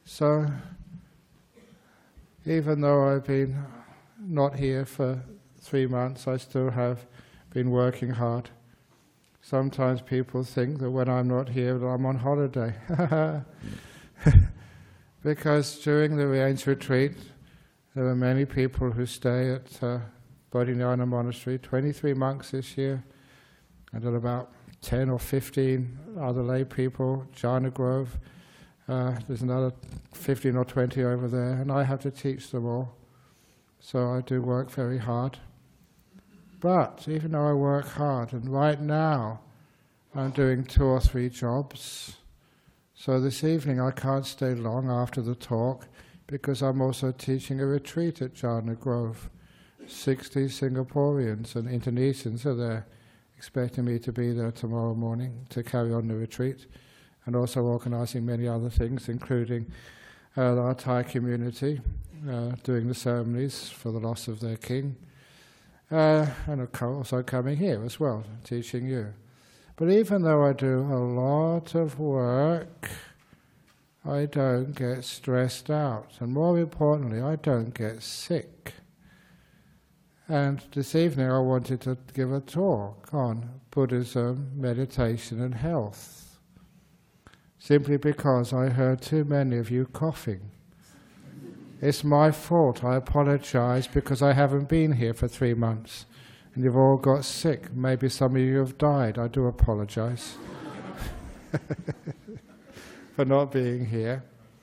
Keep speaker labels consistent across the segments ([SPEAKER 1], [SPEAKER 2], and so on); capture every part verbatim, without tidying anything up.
[SPEAKER 1] So, even though I've been not here for three months, I still have been working hard. Sometimes people think that when I'm not here, that I'm on holiday. Because during the Rains retreat, there were many people who stay at uh, Bodhinyana Monastery, twenty-three monks this year, and then about ten or fifteen other lay people, Jhana Grove. Uh, there's another fifteen or twenty over there, and I have to teach them all. So I do work very hard. But even though I work hard, and right now I'm doing two or three jobs, so this evening I can't stay long after the talk because I'm also teaching a retreat at Jhana Grove. sixty Singaporeans and Indonesians are there, expecting me to be there tomorrow morning to carry on the retreat, and also organising many other things, including uh, our Thai community, uh, doing the ceremonies for the loss of their king, uh, and also coming here as well, teaching you. But even though I do a lot of work, I don't get stressed out, and more importantly, I don't get sick. And this evening I wanted to give a talk on Buddhism, meditation and health, simply because I heard too many of you coughing. It's my fault, I apologize, because I haven't been here for three months and you've all got sick. Maybe some of you have died. I do apologize for not being here,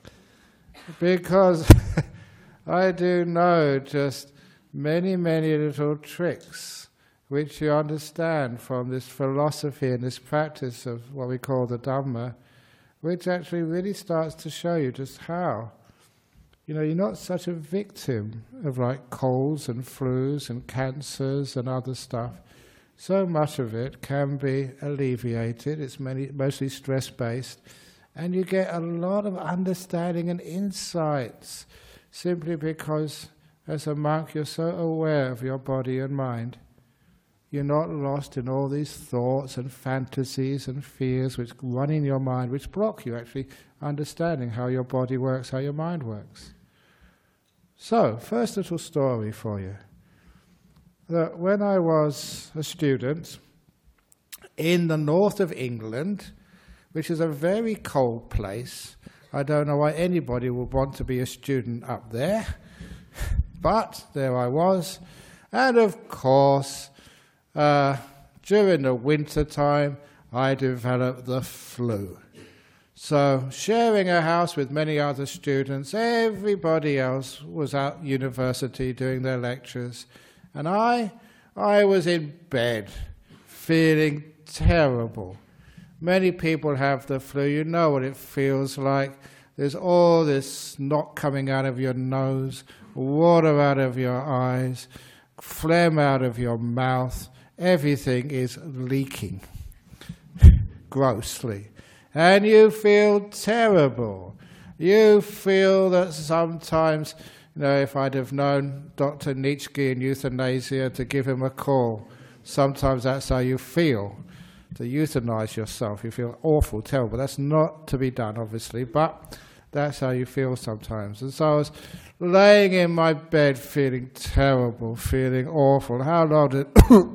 [SPEAKER 1] because I do know just many, many little tricks which you understand from this philosophy and this practice of what we call the Dhamma, which actually really starts to show you just how, you know, you're not such a victim of like colds and flus and cancers and other stuff. So much of it can be alleviated. It's many, mostly stress-based, and you get a lot of understanding and insights simply because as a monk you're so aware of your body and mind. You're not lost in all these thoughts and fantasies and fears which run in your mind, which block you actually understanding how your body works, how your mind works. So, first little story for you. That when I was a student in the north of England, which is a very cold place, I don't know why anybody would want to be a student up there, but there I was, and of course, Uh, during the winter time, I developed the flu. So, sharing a house with many other students, everybody else was at university doing their lectures, and I, I was in bed, feeling terrible. Many people have the flu. You know what it feels like. There's all this snot coming out of your nose, water out of your eyes, phlegm out of your mouth. Everything is leaking grossly, and you feel terrible. You feel that sometimes, you know, if I'd have known Doctor Nietzsche in euthanasia to give him a call, sometimes that's how you feel, to euthanize yourself. You feel awful, terrible. That's not to be done, obviously, but that's how you feel sometimes. And so I was laying in my bed feeling terrible, feeling awful. How long did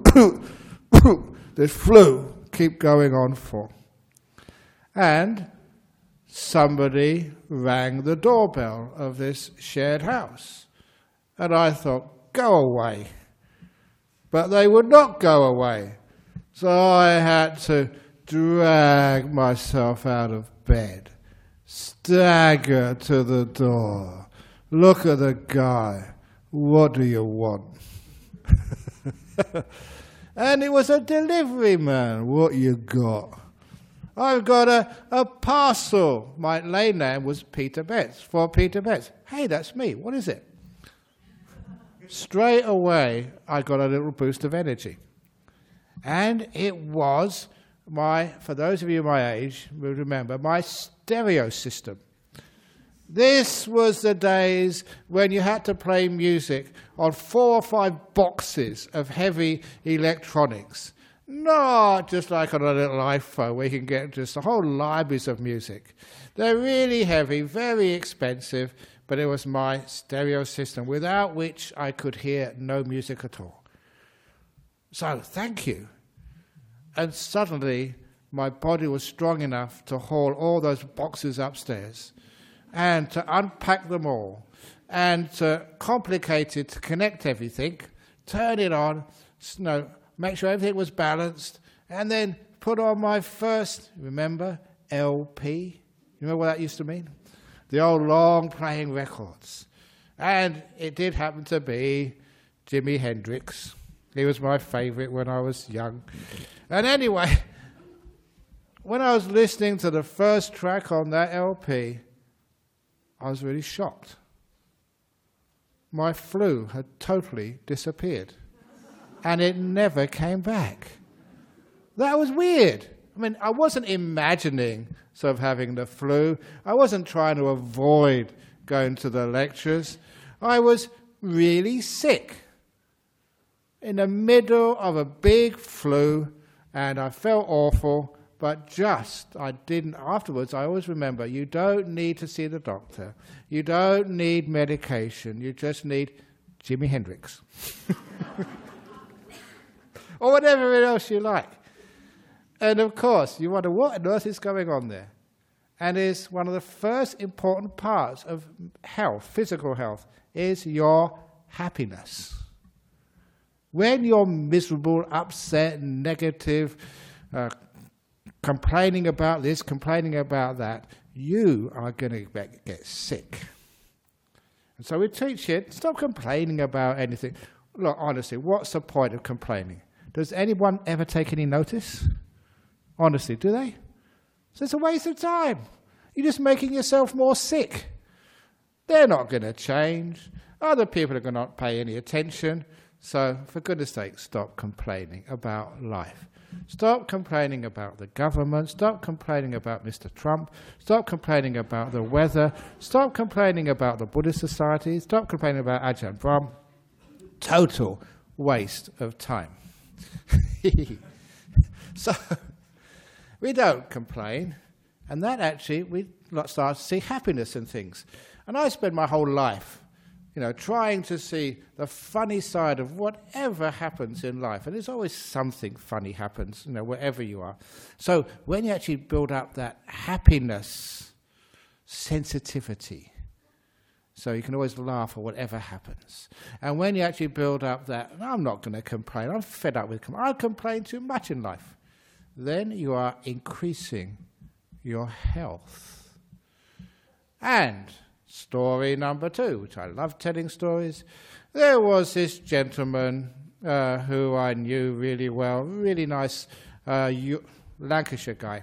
[SPEAKER 1] this flu keep going on for? And somebody rang the doorbell of this shared house. And I thought, go away. But they would not go away. So I had to drag myself out of bed, stagger to the door, look at the guy, what do you want? And it was a delivery man, what you got? I've got a, a parcel. My lay name was Peter Betts, for Peter Betts. Hey, that's me, what is it? Straight away, I got a little boost of energy. And it was my, for those of you my age, will remember, my stereo system. This was the days when you had to play music on four or five boxes of heavy electronics. Not just like on a little iPhone where you can get just a whole libraries of music. They're really heavy, very expensive, but it was my stereo system, without which I could hear no music at all. So, thank you. And suddenly, my body was strong enough to haul all those boxes upstairs and to unpack them all and to complicate it, to connect everything, turn it on, you know, make sure everything was balanced, and then put on my first, remember, L P? You remember what that used to mean? The old long-playing records. And it did happen to be Jimi Hendrix. He was my favourite when I was young. And anyway, when I was listening to the first track on that L P, I was really shocked. My flu had totally disappeared. And it never came back. That was weird. I mean, I wasn't imagining sort of having the flu. I wasn't trying to avoid going to the lectures. I was really sick in the middle of a big flu, and I felt awful, but just, I didn't, afterwards, I always remember, you don't need to see the doctor. You don't need medication. You just need Jimi Hendrix. Or whatever else you like. And of course, you wonder what on earth is going on there. And it's one of the first important parts of health, physical health, is your happiness. When you're miserable, upset, negative, uh, complaining about this, complaining about that, you are going to get sick. And so we teach you, stop complaining about anything. Look, honestly, what's the point of complaining? Does anyone ever take any notice? Honestly, do they? So it's a waste of time. You're just making yourself more sick. They're not going to change. Other people are going to not pay any attention. So, for goodness sake, stop complaining about life. Stop complaining about the government. Stop complaining about Mister Trump. Stop complaining about the weather. Stop complaining about the Buddhist Society. Stop complaining about Ajahn Brahm. Total waste of time. So, we don't complain, and that actually, we start to see happiness in things. And I spend my whole life, you know, trying to see the funny side of whatever happens in life. And there's always something funny happens, you know, wherever you are. So when you actually build up that happiness, sensitivity, so you can always laugh at whatever happens. And when you actually build up that, I'm not going to complain, I'm fed up with complaining, I complain too much in life, then you are increasing your health. And story number two, which I love telling stories, there was this gentleman uh, who I knew really well, really nice uh, U- Lancashire guy.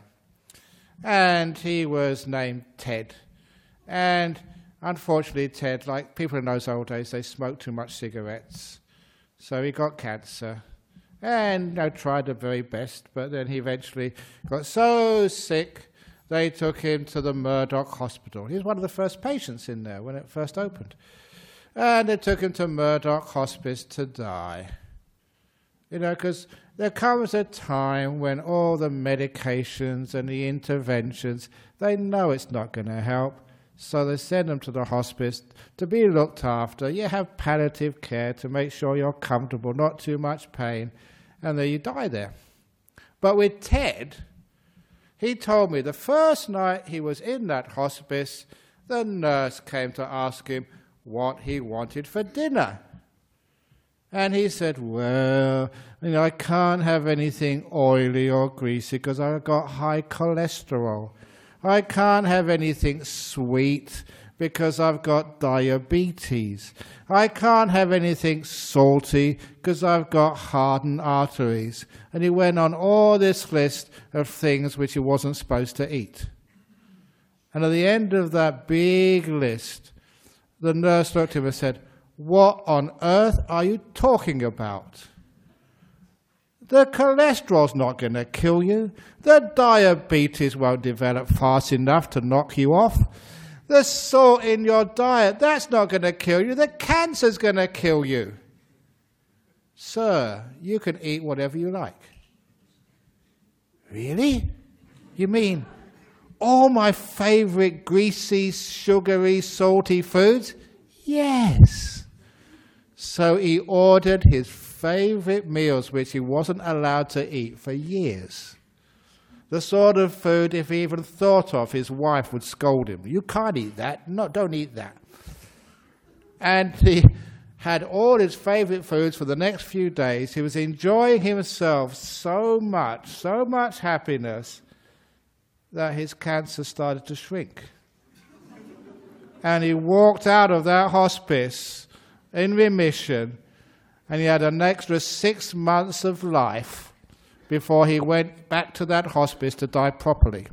[SPEAKER 1] And he was named Ted. And unfortunately, Ted, like people in those old days, they smoked too much cigarettes. So he got cancer. And you know, tried the very best, but then he eventually got so sick, they took him to the Murdoch Hospital. He was one of the first patients in there when it first opened. And they took him to Murdoch Hospice to die. You know, because there comes a time when all the medications and the interventions, they know it's not going to help. So they send them to the hospice to be looked after. You have palliative care to make sure you're comfortable, not too much pain, and then you die there. But with Ted, he told me the first night he was in that hospice, the nurse came to ask him what he wanted for dinner. And he said, well, you know, I can't have anything oily or greasy because I've got high cholesterol. I can't have anything sweet because I've got diabetes. I can't have anything salty because I've got hardened arteries. And he went on all this list of things which he wasn't supposed to eat. And at the end of that big list, the nurse looked at him and said, what on earth are you talking about? The cholesterol's not going to kill you. The diabetes won't develop fast enough to knock you off. The salt in your diet, that's not going to kill you. The cancer's going to kill you. Sir, you can eat whatever you like. Really? You mean all my favourite greasy, sugary, salty foods? Yes. So he ordered his favourite meals, which he wasn't allowed to eat for years. The sort of food, if he even thought of, his wife would scold him. You can't eat that. No, don't eat that. And he had all his favourite foods for the next few days. He was enjoying himself so much, so much happiness, that his cancer started to shrink. And he walked out of that hospice in remission, and he had an extra six months of life before he went back to that hospice to die properly.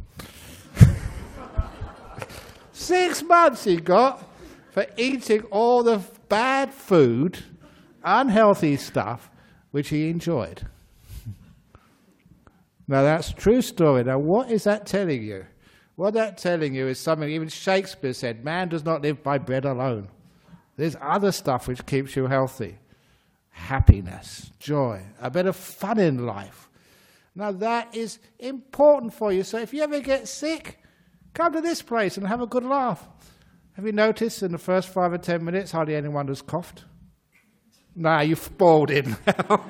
[SPEAKER 1] Six months he got for eating all the bad food, unhealthy stuff, which he enjoyed. Now that's a true story. Now what is that telling you? What that's telling you is something even Shakespeare said, man does not live by bread alone. There's other stuff which keeps you healthy. Happiness, joy, a bit of fun in life. Now that is important for you. So if you ever get sick, come to this place and have a good laugh. Have you noticed in the first five or ten minutes hardly anyone has coughed? Nah, you've spoiled him now.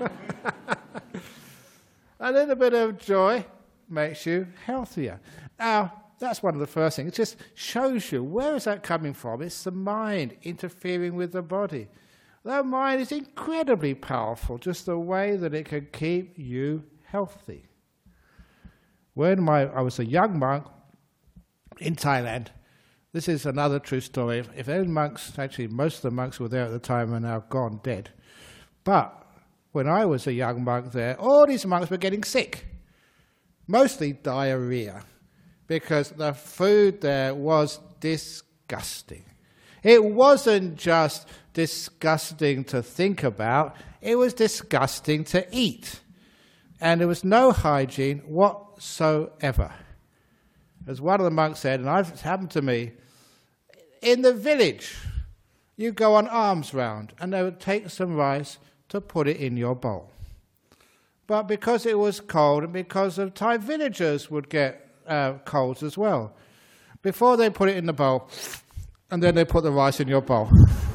[SPEAKER 1] A little bit of joy makes you healthier. Now, that's one of the first things. It just shows you, where is that coming from? It's the mind interfering with the body. That mind is incredibly powerful, just the way that it can keep you healthy. When my, I was a young monk in Thailand, this is another true story. If any monks, actually most of the monks who were there at the time are now gone, dead. But when I was a young monk there, all these monks were getting sick. Mostly diarrhea, because the food there was disgusting. It wasn't just disgusting to think about, it was disgusting to eat. And there was no hygiene whatsoever. As one of the monks said, and it's happened to me, in the village, you go on alms round, and they would take some rice to put it in your bowl. But because it was cold, and because of Thai villagers would get uh, colds as well, before they put it in the bowl, and then they put the rice in your bowl.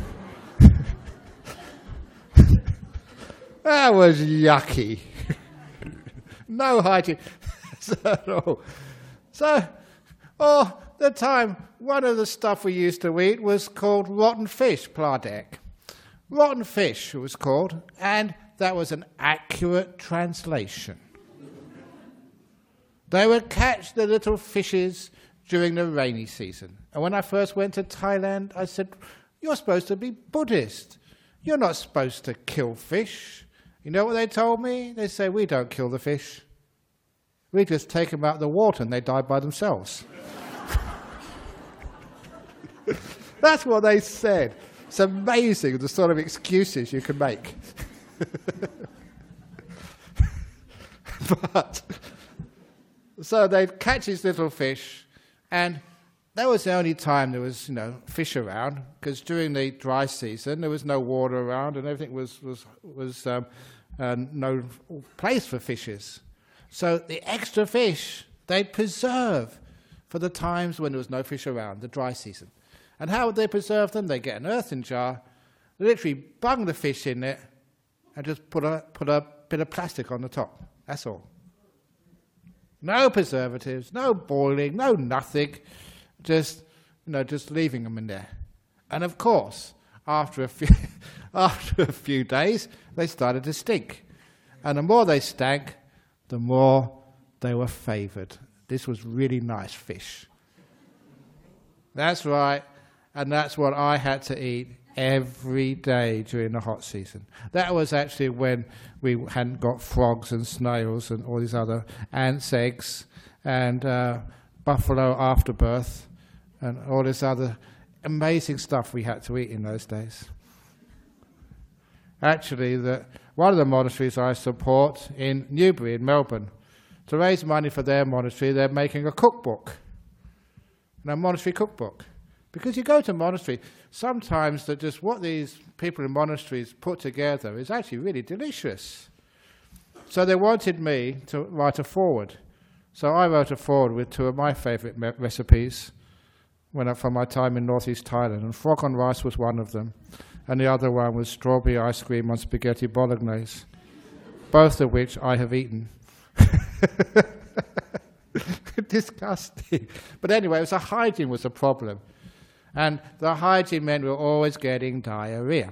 [SPEAKER 1] That was yucky. No hygiene at all. So, oh, the time, one of the stuff we used to eat was called rotten fish, pladek. Rotten fish it was called, and that was an accurate translation. They would catch the little fishes during the rainy season. And when I first went to Thailand, I said, you're supposed to be Buddhist. You're not supposed to kill fish. You know what they told me? They say, we don't kill the fish. We just take them out of the water and they die by themselves. That's what they said. It's amazing the sort of excuses you can make. But, so they'd catch these little fish, and that was the only time there was, you know, fish around, because during the dry season there was no water around and everything was, was, was um, uh, no place for fishes. So the extra fish they'd preserve for the times when there was no fish around, the dry season. And how would they preserve them? They get an earthen jar, they literally bung the fish in it, and just put a put a bit of plastic on the top. That's all. No preservatives, no boiling, no nothing. Just you know, just leaving them in there. And of course, after a few after a few days, they started to stink. And the more they stank, the more they were favoured. This was really nice fish. That's right. And that's what I had to eat every day during the hot season. That was actually when we hadn't got frogs and snails and all these other ants' eggs and uh, buffalo afterbirth and all this other amazing stuff we had to eat in those days. Actually, the, one of the monasteries I support in Newbury in Melbourne, to raise money for their monastery, they're making a cookbook, a monastery cookbook. Because you go to a monastery, sometimes that just what these people in monasteries put together is actually really delicious. So they wanted me to write a foreword. So I wrote a foreword with two of my favourite me- recipes when I, from my time in northeast Thailand, and frog on rice was one of them, and the other one was strawberry ice cream on spaghetti bolognese, both of which I have eaten. Disgusting. But anyway, it was a hygiene was a problem. And the hygiene meant we were always getting diarrhea.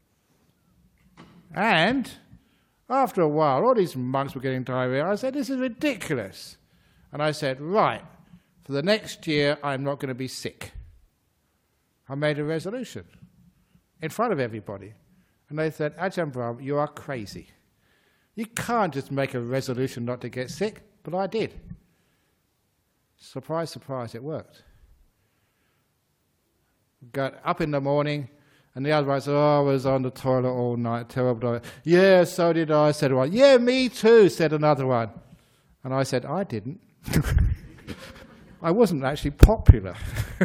[SPEAKER 1] And after a while, all these monks were getting diarrhea. I said, this is ridiculous. And I said, right, for the next year, I'm not going to be sick. I made a resolution in front of everybody. And they said, Ajahn Brahm, you are crazy. You can't just make a resolution not to get sick. But I did. Surprise, surprise, it worked. Got up in the morning, and the other one said, oh, I was on the toilet all night, terrible. Yeah, so did I, said one. Yeah, me too, said another one. And I said, I didn't. I wasn't actually popular.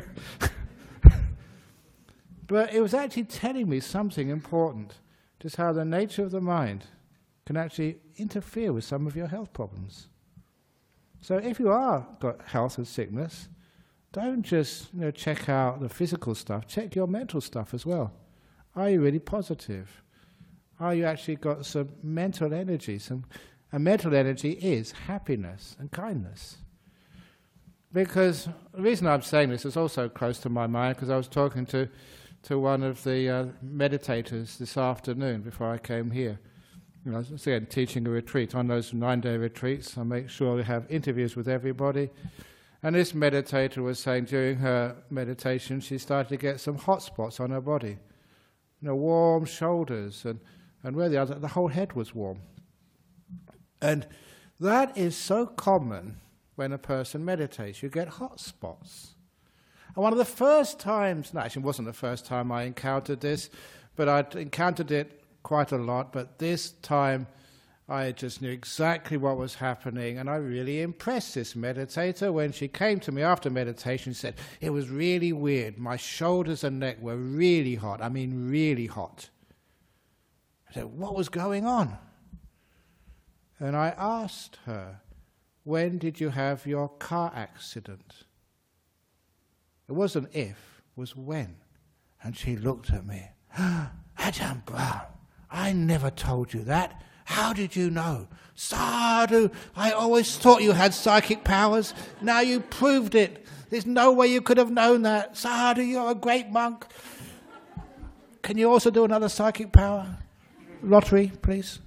[SPEAKER 1] But it was actually telling me something important, just how the nature of the mind can actually interfere with some of your health problems. So if you are got health and sickness, don't just you know, check out the physical stuff, check your mental stuff as well. Are you really positive? Are you actually got some mental energy? Some, and mental energy is happiness and kindness. Because the reason I'm saying this is also close to my mind, because I was talking to, to one of the uh, meditators this afternoon before I came here. You know, again, teaching a retreat. On those nine-day retreats, I make sure we have interviews with everybody. And this meditator was saying during her meditation she started to get some hot spots on her body. You know, warm shoulders, and, and where the other, the whole head was warm. And that is so common when a person meditates. You get hot spots. And one of the first times, no, actually it wasn't the first time I encountered this, but I'd encountered it quite a lot, but this time I just knew exactly what was happening, and I really impressed this meditator when she came to me after meditation and said, it was really weird. My shoulders and neck were really hot. I mean, really hot. I said, what was going on? And I asked her, when did you have your car accident? It wasn't if, it was when. And she looked at me. Ajahn Brahm, I never told you that. How did you know? Sadhu, I always thought you had psychic powers. Now you proved it. There's no way you could have known that. Sadhu, you're a great monk. Can you also do another psychic power? Lottery, please.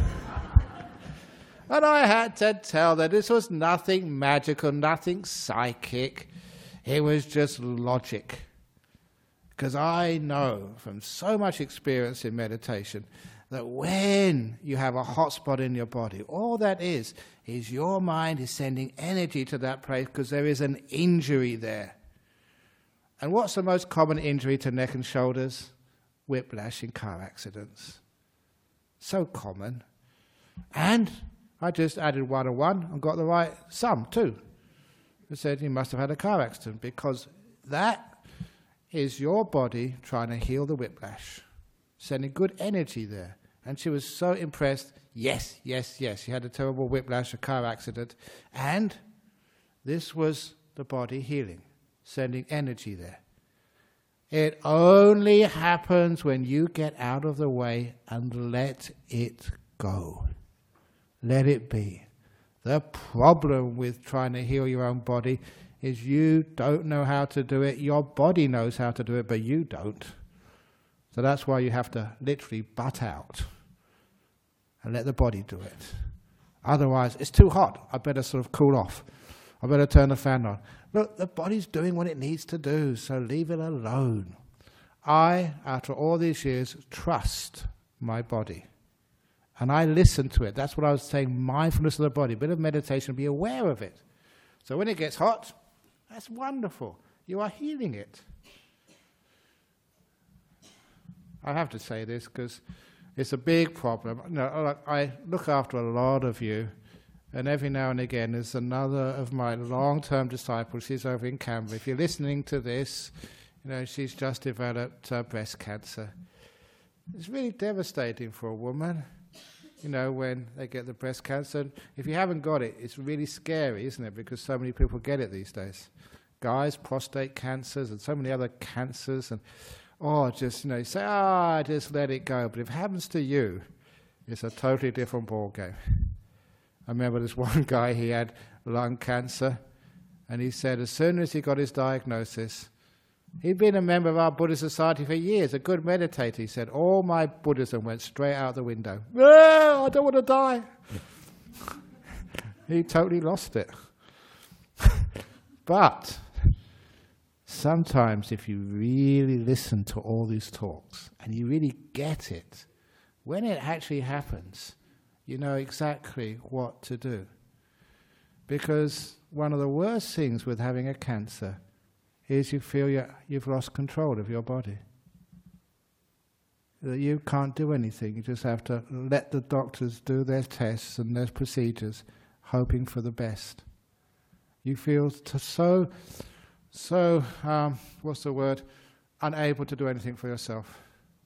[SPEAKER 1] And I had to tell that this was nothing magical, nothing psychic. It was just logic. Because I know from so much experience in meditation that when you have a hot spot in your body, all that is, is your mind is sending energy to that place because there is an injury there. And what's the most common injury to neck and shoulders? Whiplash in car accidents. So common. And I just added one and one and got the right sum too. It said you must have had a car accident, because that is your body trying to heal the whiplash, sending good energy there. And she was so impressed. Yes, yes, yes. She had a terrible whiplash, a car accident. And this was the body healing, sending energy there. It only happens when you get out of the way and let it go. Let it be. The problem with trying to heal your own body is you don't know how to do it. Your body knows how to do it, but you don't. So that's why you have to literally butt out and let the body do it. Otherwise, it's too hot. I better sort of cool off. I better turn the fan on. Look, the body's doing what it needs to do, so leave it alone. I, after all these years, trust my body. And I listen to it. That's what I was saying, mindfulness of the body, a bit of meditation, be aware of it. So when it gets hot, that's wonderful. You are healing it. I have to say this because it's a big problem. You know, I look after a lot of you, and every now and again there's another of my long-term disciples. She's over in Canberra. If you're listening to this, you know, she's just developed uh, breast cancer. It's really devastating for a woman. you know, when they get the breast cancer. If you haven't got it, it's really scary, isn't it? Because so many people get it these days. Guys, prostate cancers and so many other cancers. And, oh, just, you know, you say, ah, oh, just let it go. But if it happens to you, it's a totally different ball game. I remember this one guy, he had lung cancer. And he said as soon as he got his diagnosis, he'd been a member of our Buddhist society for years, a good meditator. He said, all my Buddhism went straight out the window. Ah, I don't want to die. He totally lost it. But sometimes if you really listen to all these talks and you really get it, when it actually happens, you know exactly what to do. Because one of the worst things with having a cancer is you feel you're, you've lost control of your body. That you can't do anything. You just have to let the doctors do their tests and their procedures, hoping for the best. You feel t- so, so, um, what's the word, unable to do anything for yourself.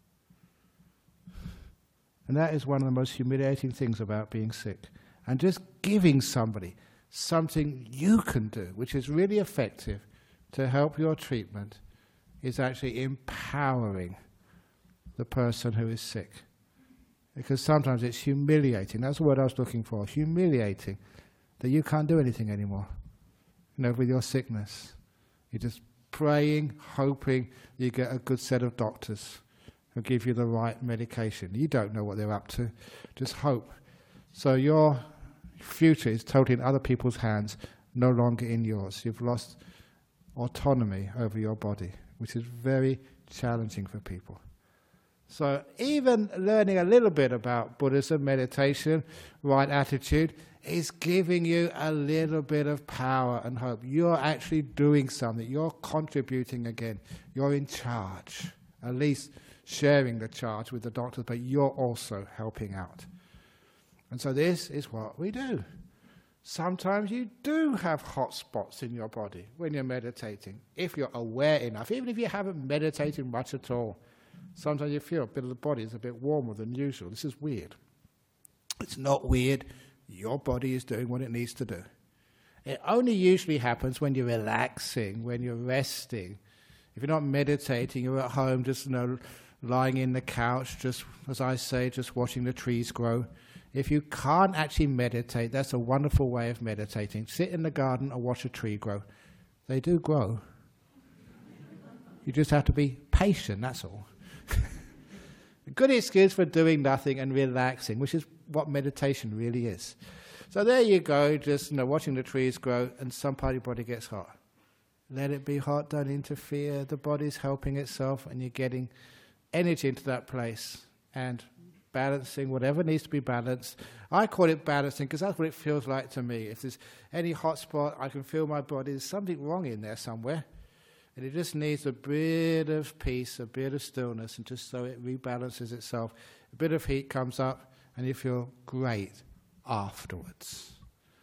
[SPEAKER 1] And that is one of the most humiliating things about being sick. And just giving somebody something you can do, which is really effective to help your treatment, is actually empowering the person who is sick. Because sometimes it's humiliating. That's the word I was looking for. Humiliating. That you can't do anything anymore. You know, with your sickness. You're just praying, hoping you get a good set of doctors who give you the right medication. You don't know what they're up to. Just hope. So your future is totally in other people's hands, no longer in yours. You've lost autonomy over your body, which is very challenging for people. So even learning a little bit about Buddhism, meditation, right attitude, is giving you a little bit of power and hope. You're actually doing something. You're contributing again. You're in charge, at least sharing the charge with the doctors, but you're also helping out. And so this is what we do. Sometimes you do have hot spots in your body when you're meditating, if you're aware enough. Even if you haven't meditated much at all, sometimes you feel a bit of the body is a bit warmer than usual. This is weird. It's not weird. Your body is doing what it needs to do. It only usually happens when you're relaxing, when you're resting. If you're not meditating, you're at home just, you know, lying in the couch, just, as I say, just watching the trees grow. If you can't actually meditate, that's a wonderful way of meditating. Sit in the garden and watch a tree grow. They do grow. You just have to be patient, that's all. A good excuse for doing nothing and relaxing, which is what meditation really is. So there you go, just, you know, watching the trees grow, and some part of your body gets hot. Let it be hot, don't interfere. The body's helping itself, and you're getting energy into that place and balancing whatever needs to be balanced. I call it balancing because that's what it feels like to me. If there's any hot spot, I can feel my body. There's something wrong in there somewhere. And it just needs a bit of peace, a bit of stillness, and just so it rebalances itself. A bit of heat comes up, and you feel great afterwards.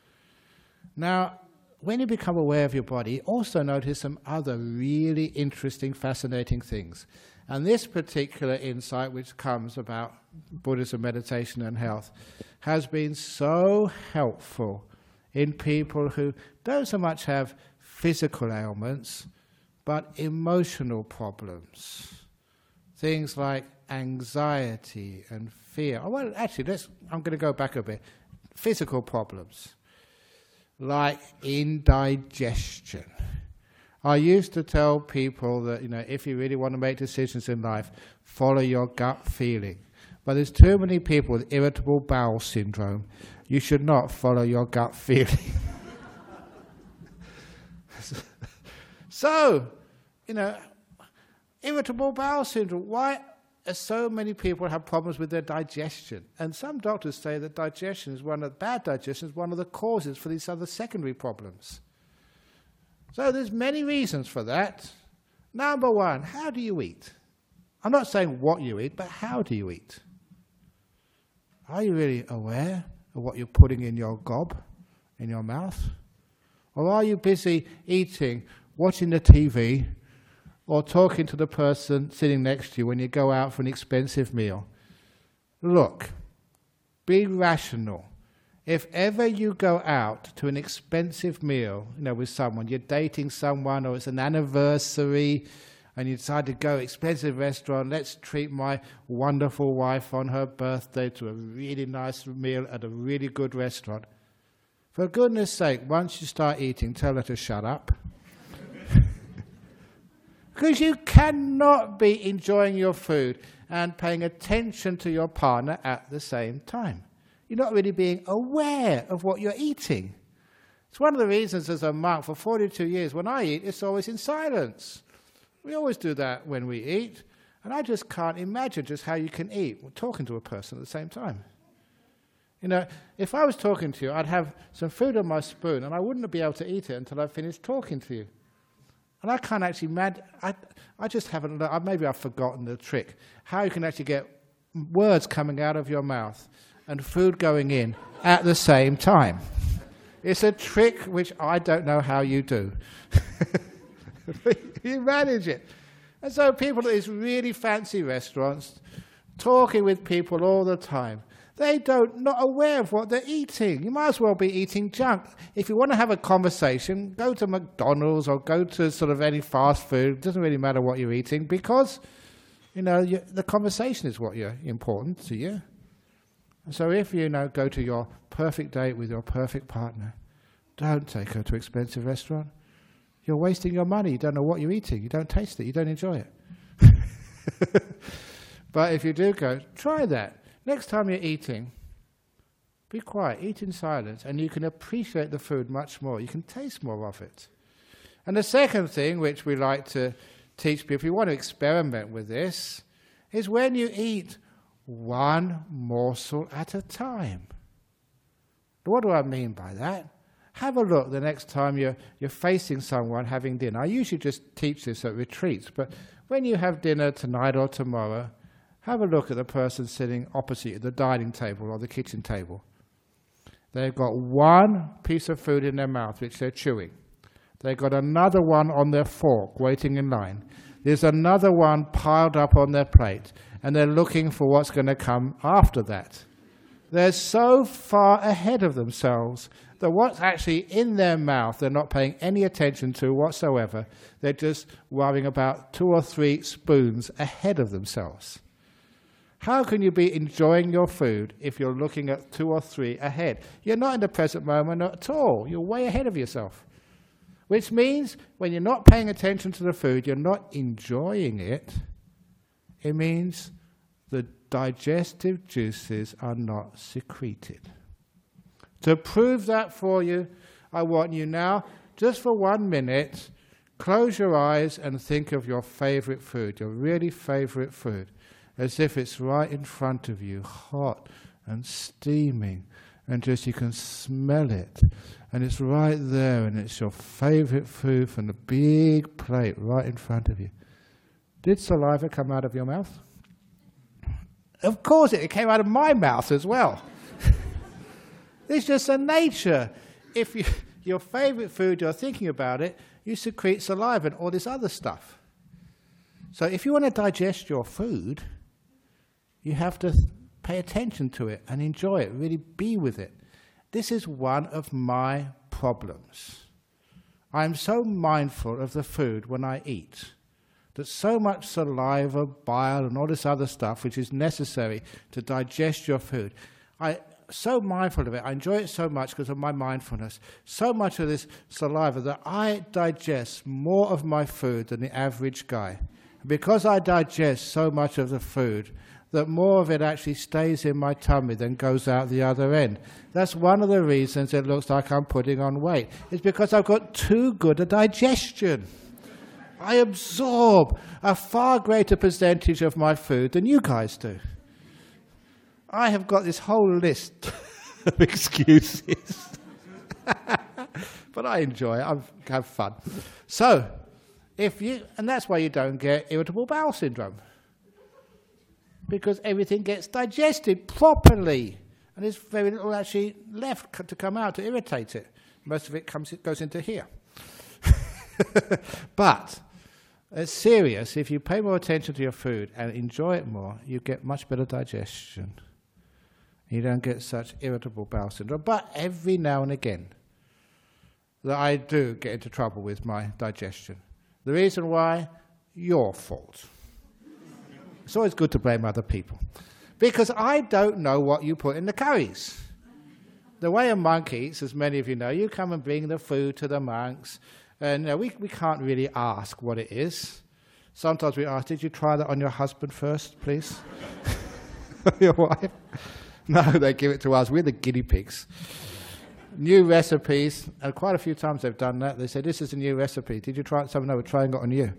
[SPEAKER 1] Now, when you become aware of your body, also notice some other really interesting, fascinating things. And this particular insight, which comes about Buddhism, meditation and health, has been so helpful in people who don't so much have physical ailments, but emotional problems. Things like anxiety and fear. Oh, well, actually, let's, I'm going to go back a bit. Physical problems, like indigestion. I used to tell people that, you know, if you really want to make decisions in life, follow your gut feeling. But there's too many people with irritable bowel syndrome. You should not follow your gut feeling. So, you know, irritable bowel syndrome. Why are so many people have problems with their digestion? And some doctors say that digestion is one of bad digestion is one of the causes for these other secondary problems. So there's many reasons for that. Number one, how do you eat? I'm not saying what you eat, but how do you eat? Are you really aware of what you're putting in your gob, in your mouth? Or are you busy eating, watching the T V, or talking to the person sitting next to you when you go out for an expensive meal? Look, be rational. If ever you go out to an expensive meal, you know, with someone, you're dating someone or it's an anniversary and you decide to go expensive restaurant, let's treat my wonderful wife on her birthday to a really nice meal at a really good restaurant. For goodness sake, once you start eating, tell her to shut up. Because you cannot be enjoying your food and paying attention to your partner at the same time. You're not really being aware of what you're eating. It's one of the reasons as a monk for forty-two years, when I eat, it's always in silence. We always do that when we eat. And I just can't imagine just how you can eat talking to a person at the same time. You know, if I was talking to you, I'd have some food on my spoon and I wouldn't be able to eat it until I finished talking to you. And I can't actually, mad, I, I just haven't, maybe I've forgotten the trick, how you can actually get words coming out of your mouth and food going in at the same time. It's a trick which I don't know how you do. You manage it. And so people at these really fancy restaurants, talking with people all the time, they don't, not aware of what they're eating. You might as well be eating junk. If you want to have a conversation, go to McDonald's or go to sort of any fast food. It doesn't really matter what you're eating because, you know, you, the conversation is what you're important to you. And so if you know, go to your perfect date with your perfect partner, don't take her to an expensive restaurant. You're wasting your money. You don't know what you're eating. You don't taste it. You don't enjoy it. But if you do go, try that. Next time you're eating, be quiet, eat in silence, and you can appreciate the food much more. You can taste more of it. And the second thing, which we like to teach people, if you want to experiment with this, is when you eat one morsel at a time. What do I mean by that? Have a look the next time you're, you're facing someone having dinner. I usually just teach this at retreats, but when you have dinner tonight or tomorrow, have a look at the person sitting opposite you, the dining table or the kitchen table. They've got one piece of food in their mouth, which they're chewing. They've got another one on their fork, waiting in line. There's another one piled up on their plate, and they're looking for what's going to come after that. They're so far ahead of themselves that what's actually in their mouth they're not paying any attention to whatsoever. They're just worrying about two or three spoons ahead of themselves. How can you be enjoying your food if you're looking at two or three ahead? You're not in the present moment at all. You're way ahead of yourself. Which means when you're not paying attention to the food, you're not enjoying it. It means the digestive juices are not secreted. To prove that for you, I want you now, just for one minute, close your eyes and think of your favorite food, your really favorite food, as if it's right in front of you, hot and steaming, and just you can smell it. And it's right there, and it's your favorite food from the big plate right in front of you. Did saliva come out of your mouth? Of course it came out of my mouth as well. It's just a nature. If you, your favorite food, you're thinking about it, you secrete saliva and all this other stuff. So if you want to digest your food, you have to pay attention to it and enjoy it, really be with it. This is one of my problems. I'm so mindful of the food when I eat that so much saliva, bile, and all this other stuff which is necessary to digest your food, I'm so mindful of it. I enjoy it so much because of my mindfulness. So much of this saliva that I digest more of my food than the average guy. Because I digest so much of the food, that more of it actually stays in my tummy than goes out the other end. That's one of the reasons it looks like I'm putting on weight. It's because I've got too good a digestion. I absorb a far greater percentage of my food than you guys do. I have got this whole list of excuses. But I enjoy it. I have fun. So, if you, and that's why you don't get irritable bowel syndrome. Because everything gets digested properly. And there's very little actually left to come out to irritate it. Most of it comes, it goes into here. But it's serious. If you pay more attention to your food and enjoy it more, you get much better digestion. You don't get such irritable bowel syndrome. But every now and again, that I do get into trouble with my digestion. The reason why? Your fault. It's always good to blame other people. Because I don't know what you put in the curries. The way a monk eats, as many of you know, you come and bring the food to the monks, and you know, we, we can't really ask what it is. Sometimes we ask, did you try that on your husband first, please? Your wife? No, they give it to us. We're the guinea pigs. New recipes, and quite a few times they've done that. They say, this is a new recipe. Did you try it? Someone, no, we're trying it on you.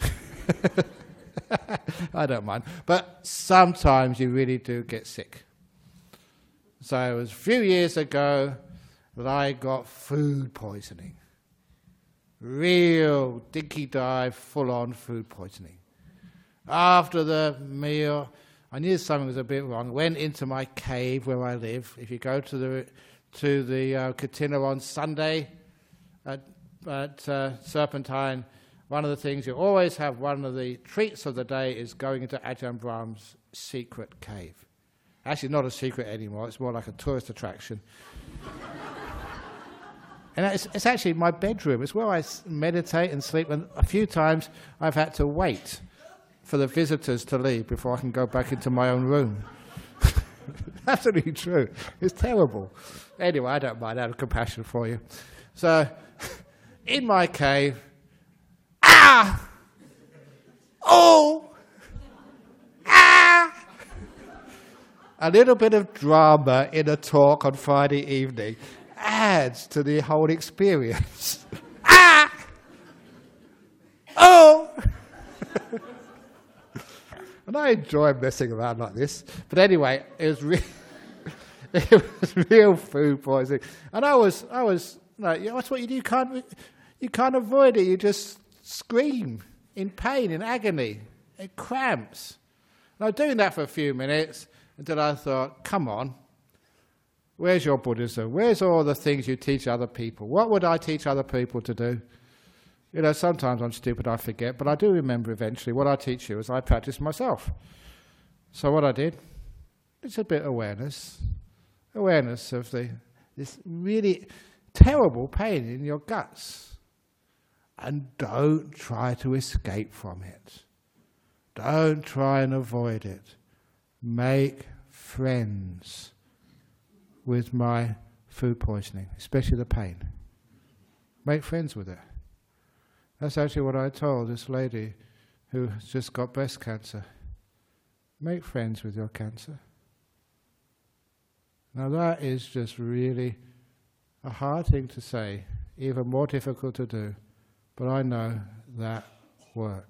[SPEAKER 1] I don't mind. But sometimes you really do get sick. So it was a few years ago that I got food poisoning. Real dinky dive, full-on food poisoning. After the meal, I knew something was a bit wrong. Went into my cave where I live. If you go to the to the uh, Katina on Sunday at, at uh, Serpentine, one of the things you always have, one of the treats of the day is going into Ajahn Brahm's secret cave. Actually, not a secret anymore. It's more like a tourist attraction. And it's, it's actually my bedroom. It's where I meditate and sleep. And a few times I've had to wait for the visitors to leave before I can go back into my own room. Absolutely true. It's terrible. Anyway, I don't mind. I have compassion for you. So, in my cave, ah! Oh! Ah! A little bit of drama in a talk on Friday evening adds to the whole experience. Ah! Oh! And I enjoy messing around like this. But anyway, it was real, it was real food poisoning. And I was, I was like, that's what you do. You can't, you can't avoid it. You just scream in pain, in agony, it cramps. And I was doing that for a few minutes until I thought, come on, where's your Buddhism? Where's all the things you teach other people? What would I teach other people to do? You know, sometimes I'm stupid, I forget, but I do remember eventually. What I teach you is I practice myself. So what I did, it's a bit of awareness. Awareness of the this really terrible pain in your guts. And don't try to escape from it. Don't try and avoid it. Make friends with my food poisoning, especially the pain. Make friends with it. That's actually what I told this lady who has just got breast cancer. Make friends with your cancer. Now that is just really a hard thing to say, even more difficult to do, but I know that works.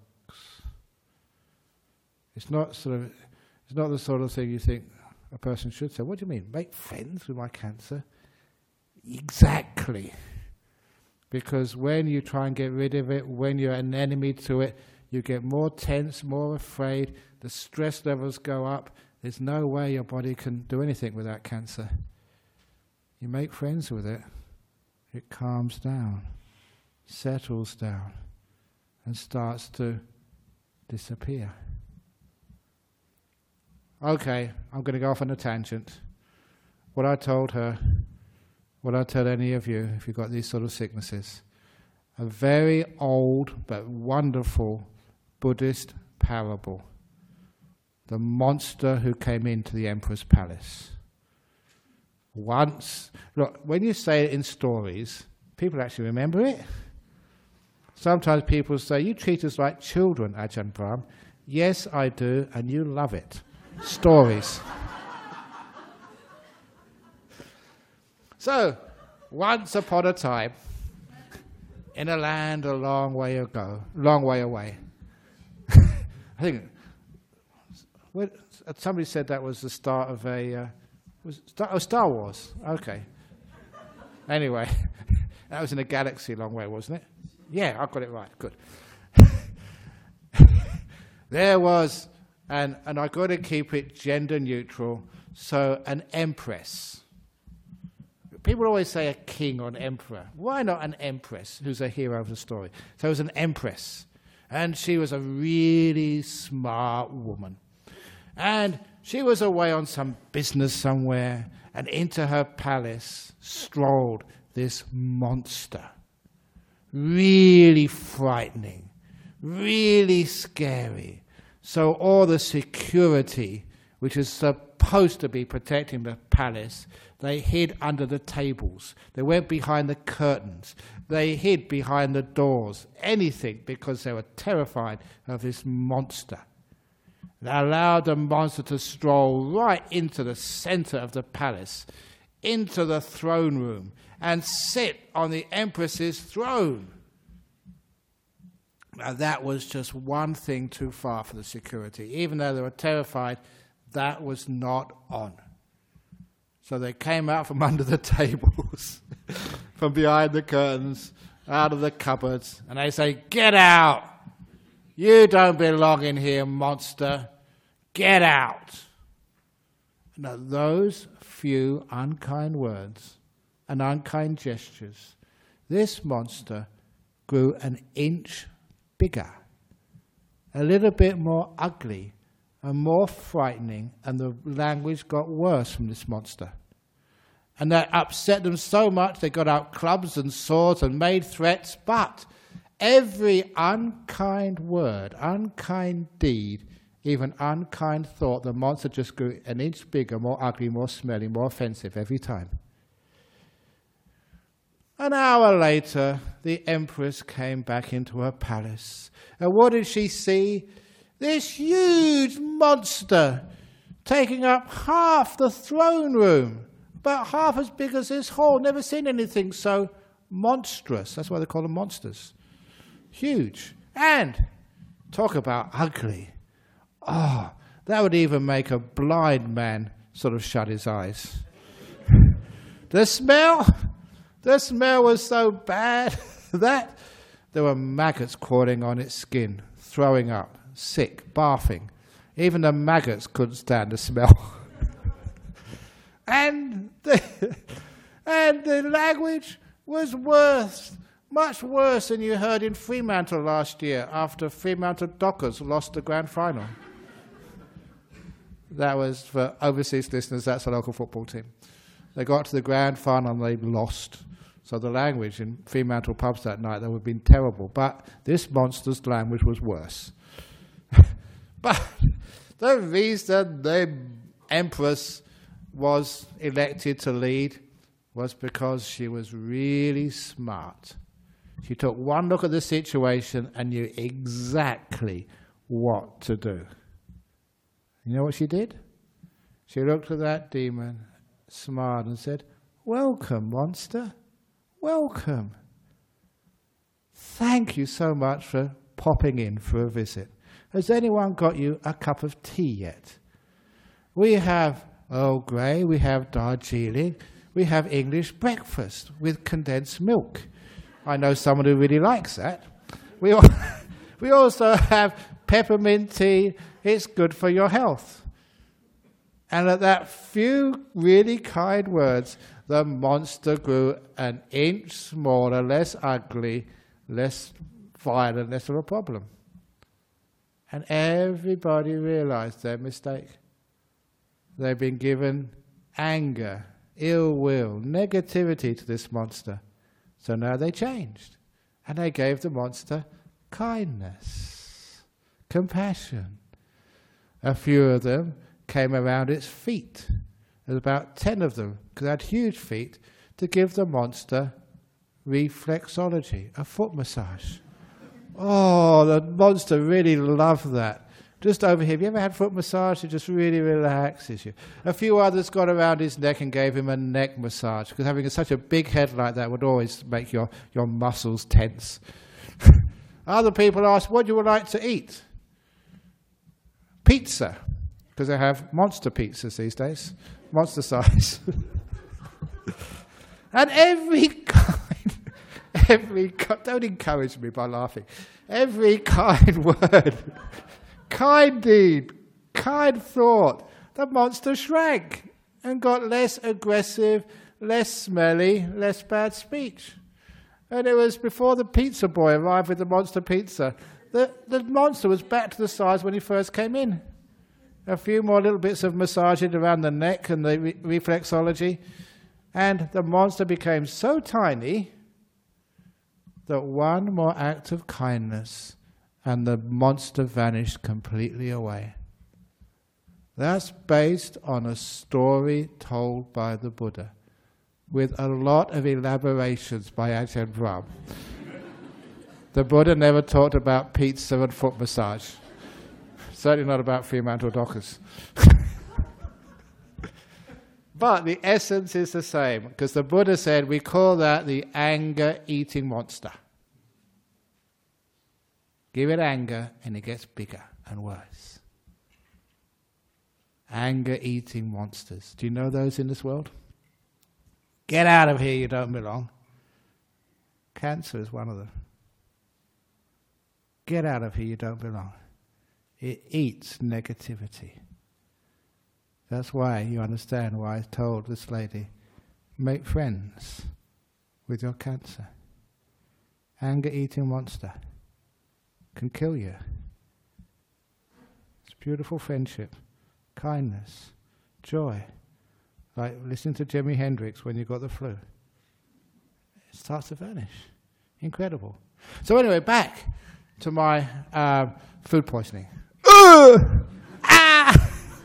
[SPEAKER 1] It's not sort of, it's not the sort of thing you think a person should say. What do you mean? Make friends with my cancer? Exactly. Because when you try and get rid of it, when you're an enemy to it, you get more tense, more afraid, the stress levels go up. There's no way your body can do anything with that cancer. You make friends with it, it calms down, settles down, and starts to disappear. Okay, I'm going to go off on a tangent. What I told her, what I tell any of you if you've got these sort of sicknesses, a very old but wonderful Buddhist parable. The monster who came into the emperor's palace. Once, look, when you say it in stories, people actually remember it. Sometimes people say, you treat us like children, Ajahn Brahm. Yes, I do, and you love it. Stories. So, once upon a time, in a land a long way ago, long way away, I think what, somebody said that was the start of a uh, was Star, oh, Star Wars. Okay. Anyway, that was in a galaxy a long way, wasn't it? Yeah, I got it right. Good. There was, and and I got to keep it gender neutral. So an empress. People always say a king or an emperor. Why not an empress, who's a hero of the story? So it was an empress. And she was a really smart woman. And she was away on some business somewhere, and into her palace strolled this monster. Really frightening, really scary. So all the security, which is supposed to be protecting the palace, they hid under the tables. They went behind the curtains. They hid behind the doors. Anything, because they were terrified of this monster. They allowed the monster to stroll right into the center of the palace, into the throne room, and sit on the Empress's throne. Now that was just one thing too far for the security. Even though they were terrified, that was not on. So they came out from under the tables, from behind the curtains, out of the cupboards, and they say, "Get out! You don't belong in here, monster. Get out!" Now those few unkind words and unkind gestures, this monster grew an inch bigger, a little bit more ugly and more frightening, and the language got worse from this monster. And that upset them so much they got out clubs and swords and made threats, but every unkind word, unkind deed, even unkind thought, the monster just grew an inch bigger, more ugly, more smelly, more offensive every time. An hour later, the Empress came back into her palace. And what did she see? This huge monster taking up half the throne room, about half as big as this hall. Never seen anything so monstrous. That's why they call them monsters. Huge. And talk about ugly. Oh, that would even make a blind man sort of shut his eyes. The smell, the smell was so bad that there were maggots crawling on its skin, throwing up, sick, barfing. Even the maggots couldn't stand the smell. and, the, and the language was worse, much worse than you heard in Fremantle last year after Fremantle Dockers lost the grand final. That was, for overseas listeners, that's a local football team. They got to the grand final and they lost. So the language in Fremantle pubs that night, that would have been terrible. But this monster's language was worse. But the reason the Empress was elected to lead was because she was really smart. She took one look at the situation and knew exactly what to do. You know what she did? She looked at that demon, smiled and said, "Welcome, monster. Welcome. Thank you so much for popping in for a visit. Has anyone got you a cup of tea yet? We have Earl Grey, we have Darjeeling, we have English breakfast with condensed milk. I know someone who really likes that. We, all, we also have peppermint tea. It's good for your health." And at that few really kind words, the monster grew an inch smaller, less ugly, less violent, less of a problem. And everybody realized their mistake. They've been given anger, ill will, negativity to this monster. So now they changed. And they gave the monster kindness, compassion. A few of them came around its feet. There's about ten of them, because they had huge feet, to give the monster reflexology, a foot massage. Oh, the monster really loved that. Just over here, have you ever had foot massage? It just really relaxes you. A few others got around his neck and gave him a neck massage, because having such a big head like that would always make your, your muscles tense. Other people asked, "What do you like to eat?" Pizza, because they have monster pizzas these days, monster size. And every kind, every, don't encourage me by laughing, every kind word, kind deed, kind thought, the monster shrank and got less aggressive, less smelly, less bad speech. And it was before the pizza boy arrived with the monster pizza. The, the monster was back to the size when he first came in. a few more little bits of massaging around the neck and the re reflexology, and the monster became so tiny that one more act of kindness and the monster vanished completely away. That's based on a story told by the Buddha, with a lot of elaborations by Ajahn Brahm. The Buddha never talked about pizza and foot massage. Certainly not about Fremantle Dockers. But the essence is the same, because the Buddha said we call that the anger-eating monster. Give it anger and it gets bigger and worse. Anger-eating monsters. Do you know those in this world? Get out of here, you don't belong. Cancer is one of them. Get out of here, you don't belong. It eats negativity. That's why you understand why I told this lady, make friends with your cancer. Anger-eating monster can kill you. It's beautiful friendship, kindness, joy. Like listening to Jimi Hendrix when you got the flu. It starts to vanish. Incredible. So anyway, back to my uh, food poisoning. Ugh! Ah!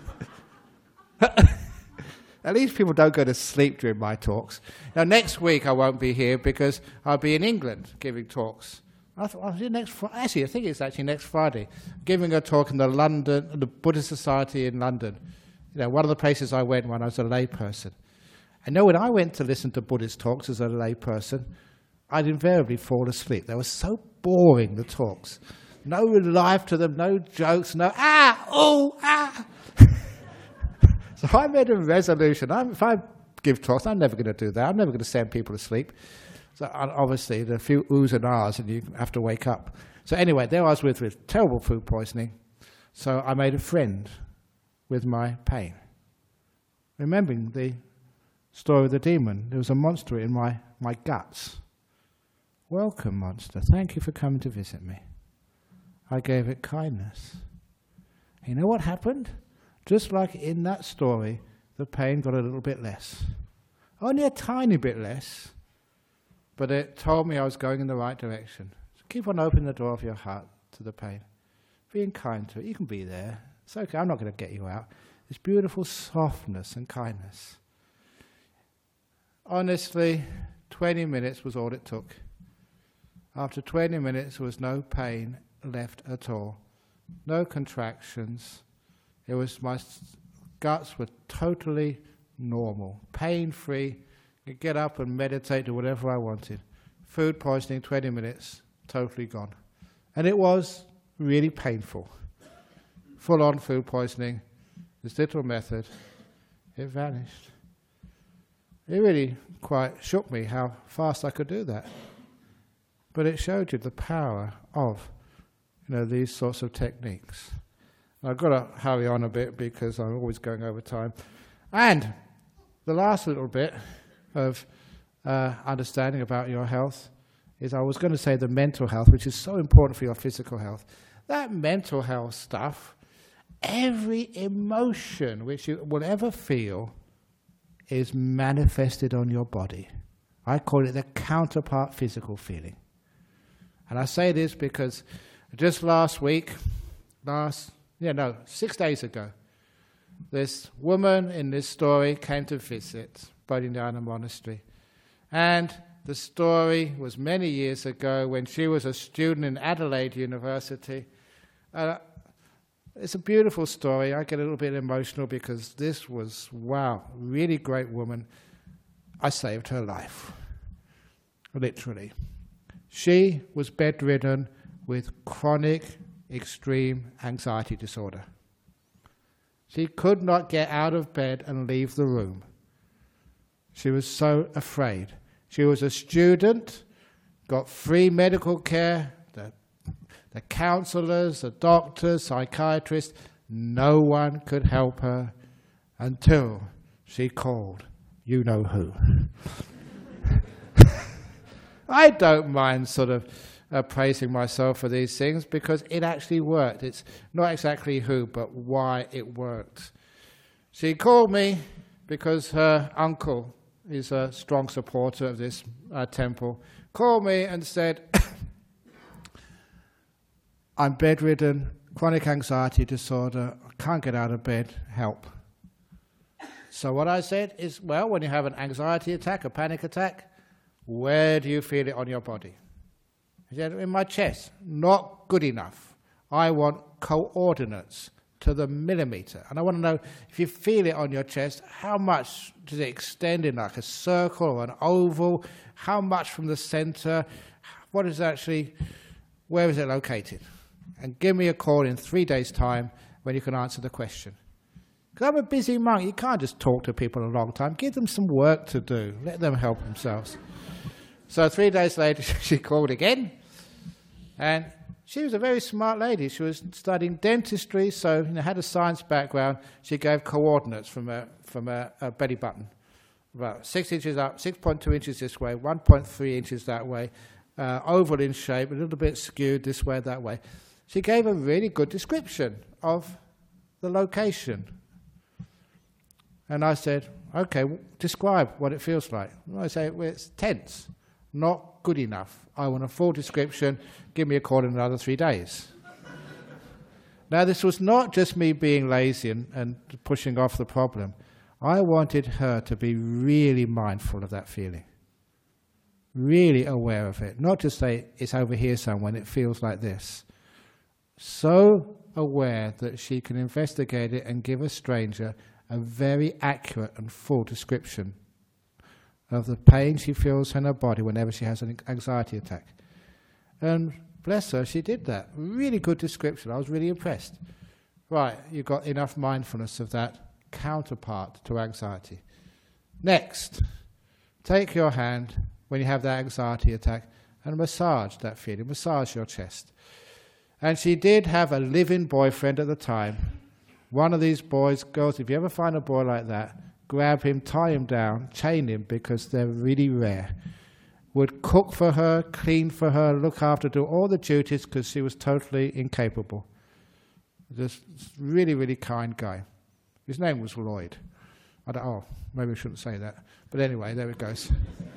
[SPEAKER 1] At least people don't go to sleep during my talks. Now next week I won't be here because I'll be in England giving talks. I thought, was it next Fri- actually, I think it's actually next Friday, giving a talk in the London, the Buddhist Society in London. You know, one of the places I went when I was a lay person. I know when I went to listen to Buddhist talks as a lay person, I'd invariably fall asleep. They were so boring, the talks. No life to them, no jokes, no ah, oh, ah. So I made a resolution. I'm, if I give talks, I'm never going to do that. I'm never going to send people to sleep. So obviously, there are a few oohs and ahs, and you have to wake up. So anyway, there I was with, with terrible food poisoning. So I made a friend with my pain. Remembering the story of the demon, there was a monster in my, my guts. Welcome, monster. Thank you for coming to visit me. I gave it kindness. And you know what happened? Just like in that story, the pain got a little bit less. Only a tiny bit less, but it told me I was going in the right direction. So keep on opening the door of your heart to the pain. Being kind to it. You can be there. It's okay, I'm not going to get you out. This beautiful softness and kindness. Honestly, twenty minutes was all it took. After twenty minutes, there was no pain left at all. No contractions. It was, my guts were totally normal, pain-free. I could get up and meditate, do whatever I wanted. Food poisoning, twenty minutes, totally gone. And it was really painful. Full-on food poisoning, this little method, it vanished. It really quite shook me how fast I could do that. But it showed you the power of, you know, these sorts of techniques. I've got to hurry on a bit because I'm always going over time. And the last little bit of uh, understanding about your health is I was going to say the mental health, which is so important for your physical health. That mental health stuff, every emotion which you will ever feel is manifested on your body. I call it the counterpart physical feeling. And I say this because just last week, last, yeah, no, six days ago, this woman in this story came to visit Bodhinyana Monastery. And the story was many years ago when she was a student in Adelaide University. Uh, it's a beautiful story. I get a little bit emotional because this was, wow, really great woman. I saved her life, literally. She was bedridden with chronic, extreme anxiety disorder. She could not get out of bed and leave the room. She was so afraid. She was a student, got free medical care, the, the counselors, the doctors, psychiatrists, no one could help her until she called you know who. I don't mind sort of uh, praising myself for these things, because it actually worked. It's not exactly who, but why it worked. She called me because her uncle is a strong supporter of this uh, temple, called me and said, I'm bedridden, chronic anxiety disorder, I can't get out of bed, help. So what I said is, well, when you have an anxiety attack, a panic attack, where do you feel it on your body? He said, in my chest. Not good enough. I want coordinates to the millimeter. And I want to know, if you feel it on your chest, how much does it extend in, like a circle or an oval? How much from the center? What is actually, where is it located? And give me a call in three days' time when you can answer the question. Because I'm a busy monk. You can't just talk to people a long time. Give them some work to do. Let them help themselves. So three days later, she called again. And she was a very smart lady. She was studying dentistry, so you know, had a science background. She gave coordinates from a, from a, a belly button. About six inches up, six point two inches this way, one point three inches that way, uh, oval in shape, a little bit skewed this way, that way. She gave a really good description of the location. And I said, okay, w- describe what it feels like. And I say, well, it's tense, not good enough. I want a full description. Give me a call in another three days. Now, this was not just me being lazy and, and pushing off the problem. I wanted her to be really mindful of that feeling, really aware of it, not just say, it's over here somewhere, it feels like this. So aware that she can investigate it and give a stranger a very accurate and full description of the pain she feels in her body whenever she has an anxiety attack. And bless her, she did that. Really good description. I was really impressed. Right, you've got enough mindfulness of that counterpart to anxiety. Next, take your hand when you have that anxiety attack and massage that feeling. Massage your chest. And she did have a live-in boyfriend at the time. One of these boys, girls, if you ever find a boy like that, grab him, tie him down, chain him, because they're really rare. Would cook for her, clean for her, look after, do all the duties, because she was totally incapable. Just really, really kind guy. His name was Lloyd. I don't, oh, maybe I shouldn't say that. But anyway, there it goes.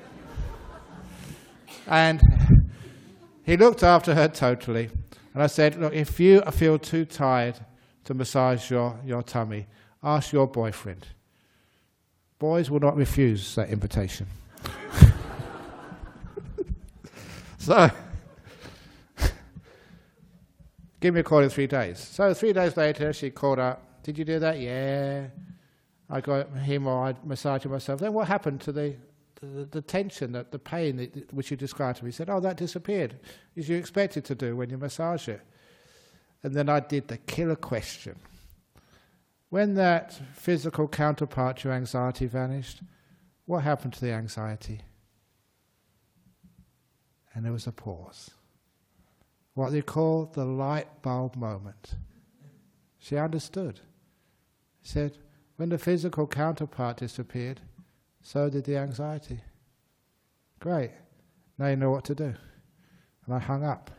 [SPEAKER 1] And he looked after her totally. And I said, look, if you feel too tired to massage your, your tummy, ask your boyfriend. Boys will not refuse that invitation. So, give me a call in three days. So three days later, she called up. Did you do that? Yeah. I got him or I massaged myself. Then what happened to the the, the tension, the, the pain that, which you described to me? He said, oh, that disappeared, as you expected to do when you massage it. And then I did the killer question. When that physical counterpart to your anxiety vanished, what happened to the anxiety? And there was a pause. What they call the light bulb moment. She understood. She said, when the physical counterpart disappeared, so did the anxiety. Great. Now you know what to do. And I hung up.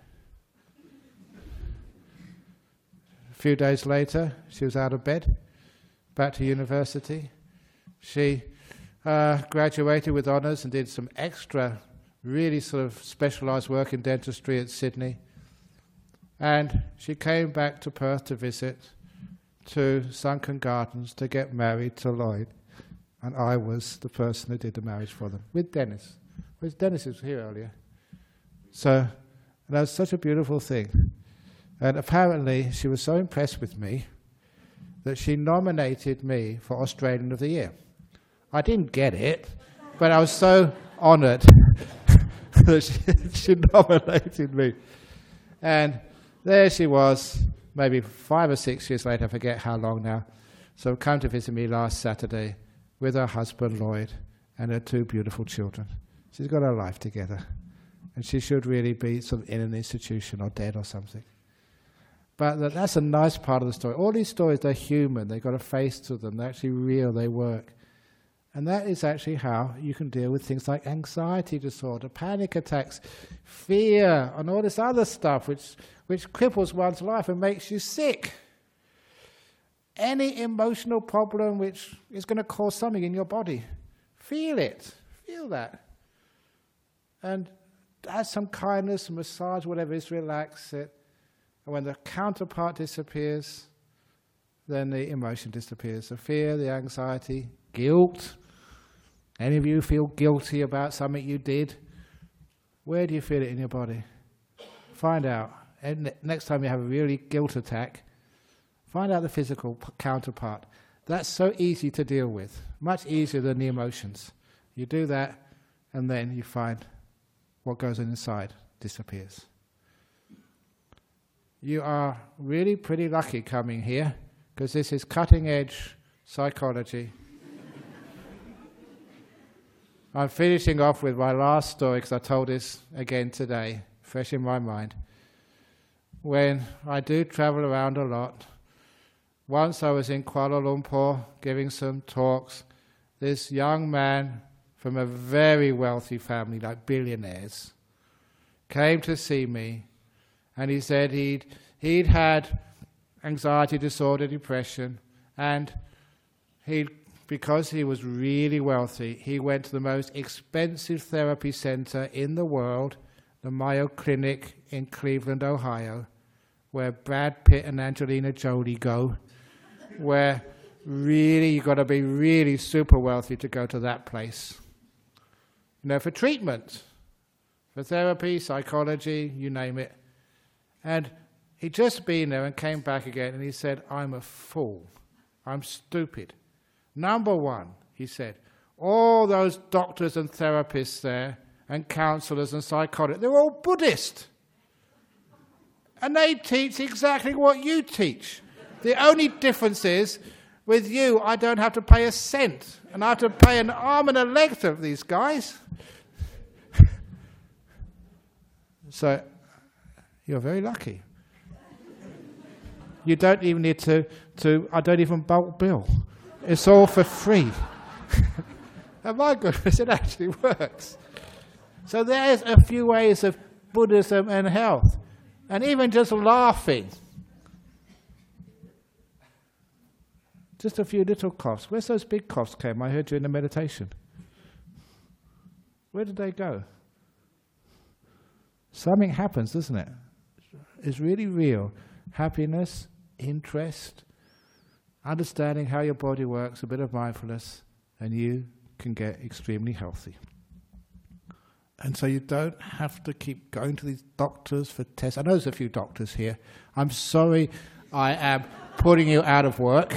[SPEAKER 1] A few days later, she was out of bed, back to university. She uh, graduated with honours and did some extra, really sort of specialised work in dentistry at Sydney. And she came back to Perth to visit, to Sunken Gardens, to get married to Lloyd. And I was the person who did the marriage for them, with Dennis. Whereas Dennis was here earlier. So that was such a beautiful thing. And apparently she was so impressed with me that she nominated me for Australian of the Year. I didn't get it, but I was so honoured that she, she nominated me. And there she was, maybe five or six years later, I forget how long now. So come to visit me last Saturday with her husband Lloyd and her two beautiful children. She's got her life together. And she should really be sort of in an institution or dead or something. But that, that's a nice part of the story. All these stories, they're human. They've got a face to them. They're actually real. They work. And that is actually how you can deal with things like anxiety disorder, panic attacks, fear, and all this other stuff which, which cripples one's life and makes you sick. Any emotional problem which is going to cause something in your body, feel it, feel that. And add some kindness, massage, whatever it is, relax it. And when the counterpart disappears, then the emotion disappears. The fear, the anxiety, guilt. Any of you feel guilty about something you did? Where do you feel it in your body? Find out. And next time you have a really guilt attack, find out the physical p- counterpart. That's so easy to deal with, much easier than the emotions. You do that, and then you find what goes on inside disappears. You are really pretty lucky coming here, because this is cutting-edge psychology. I'm finishing off with my last story, because I told this again today, fresh in my mind. When I do travel around a lot, once I was in Kuala Lumpur giving some talks. This young man from a very wealthy family, like billionaires, came to see me, and he said he'd, he'd had anxiety disorder, depression, and he'd because he was really wealthy, he went to the most expensive therapy center in the world, the Mayo Clinic in Cleveland, Ohio, where Brad Pitt and Angelina Jolie go, where really you've got to be really super wealthy to go to that place. You know, for treatment, for therapy, psychology, you name it. And he'd just been there and came back again, and he said, I'm a fool. I'm stupid. Number one, he said, all those doctors and therapists there, and counselors and psychologists, they're all Buddhist. And they teach exactly what you teach. The only difference is, with you, I don't have to pay a cent, and I have to pay an arm and a leg to these guys. So, you're very lucky. You don't even need to, to I don't even bulk bill. It's all for free. And my goodness, it actually works. So there's a few ways of Buddhism and health. And even just laughing. Just a few little coughs. Where's those big coughs came? I heard during the meditation. Where did they go? Something happens, doesn't it? It's really real. Happiness, interest, understanding how your body works, a bit of mindfulness, and you can get extremely healthy. And so you don't have to keep going to these doctors for tests. I know there's a few doctors here. I'm sorry I am putting you out of work.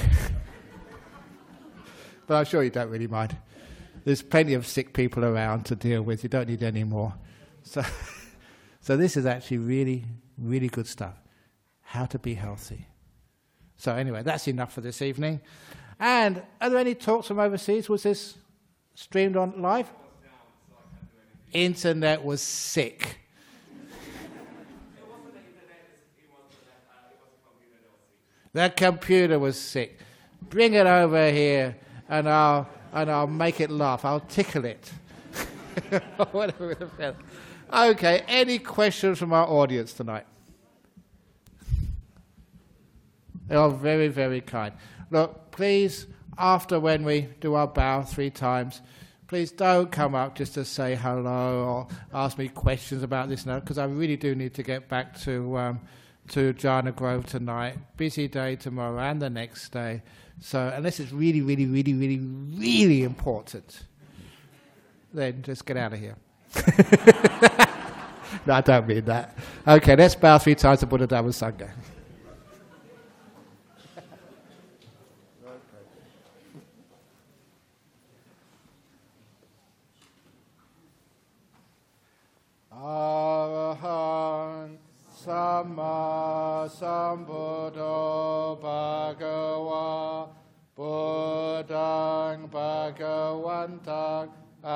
[SPEAKER 1] But I'm sure you don't really mind. There's plenty of sick people around to deal with. You don't need any more. So, so this is actually really, really good stuff. How to be healthy. So anyway, that's enough for this evening. And are there any talks from overseas? Was this streamed on live? Internet was sick. That computer was sick. Bring it over here, and I'll and I'll make it laugh. I'll tickle it. Okay. Any questions from our audience tonight? They are very, very kind. Look, please, after when we do our bow three times, please don't come up just to say hello or ask me questions about this and that, because I really do need to get back to um, to Jhana Grove tonight. Busy day tomorrow and the next day. So unless it's really, really, really, really, really important, then just get out of here. No, I don't mean that. Okay, let's bow three times to Buddha, Dhamma, Sangha. Arahant Samma Sambuddho Bhagava Buddhaṃ Bhagavantaṃ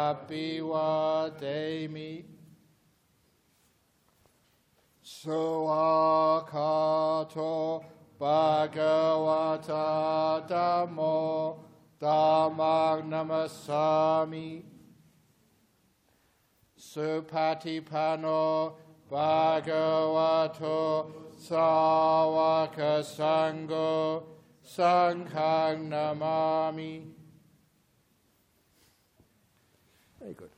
[SPEAKER 1] Abhivademi Suwakato Bhagavata Dhammo Dhammang namasami. Supatipano bhagavato sāvaka sangho sanghang namami. Very good.